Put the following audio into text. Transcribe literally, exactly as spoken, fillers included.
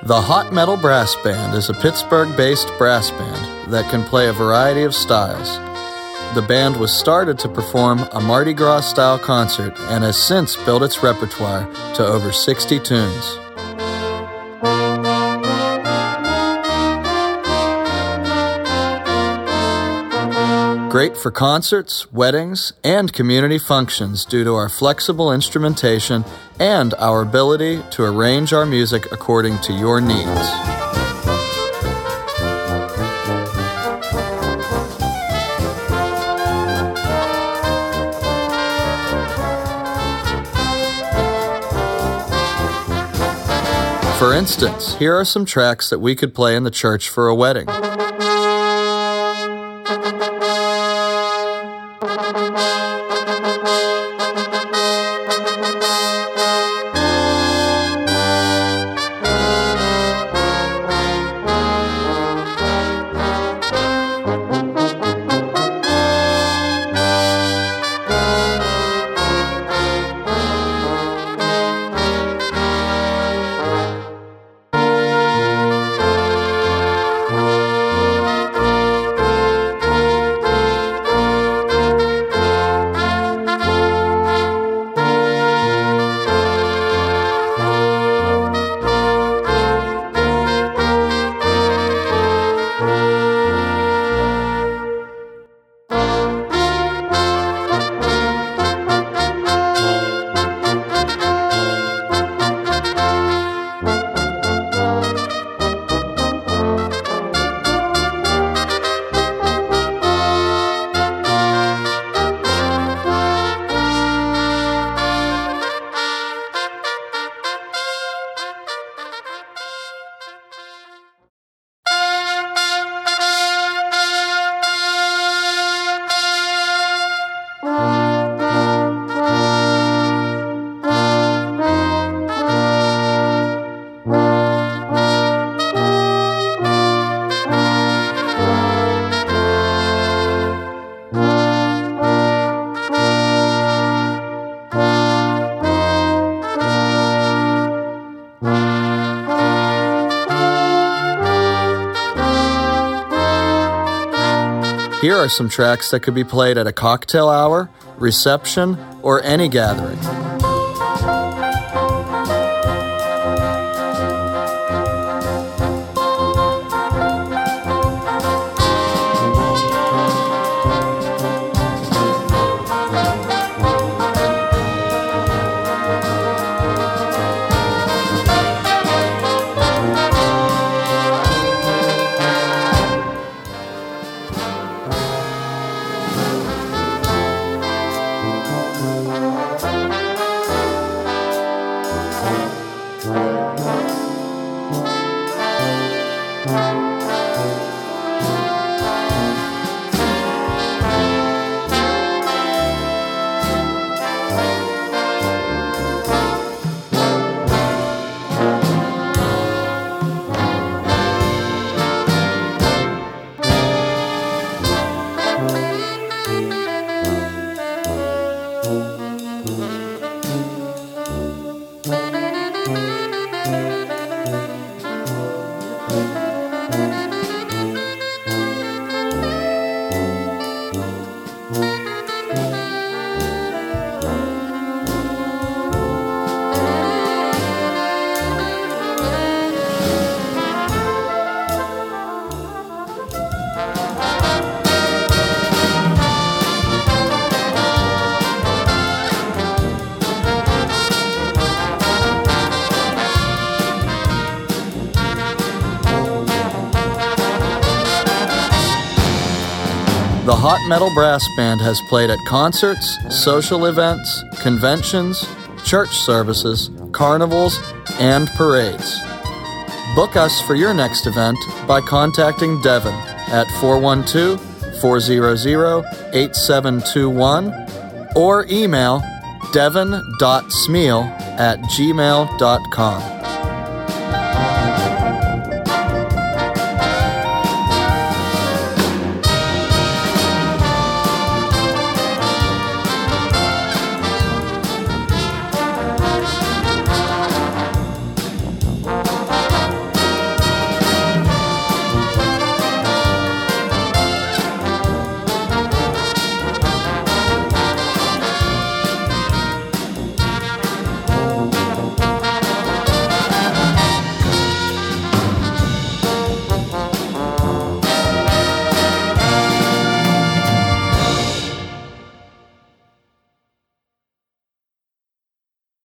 The Hot Metal Brass Band is a Pittsburgh-based brass band that can play a variety of styles. The band was started to perform a Mardi Gras-style concert and has since built its repertoire to over sixty tunes. Great for concerts, weddings, and community functions due to our flexible instrumentation and our ability to arrange our music according to your needs. For instance, here are some tracks that we could play in the church for a wedding. Here are some tracks that could be played at a cocktail hour, reception, or any gathering. The Hot Metal Brass Band has played at concerts, social events, conventions, church services, carnivals, and parades. Book us for your next event by contacting Devin at four one two, four zero zero, eight seven two one or email devin dot smeal at gmail dot com.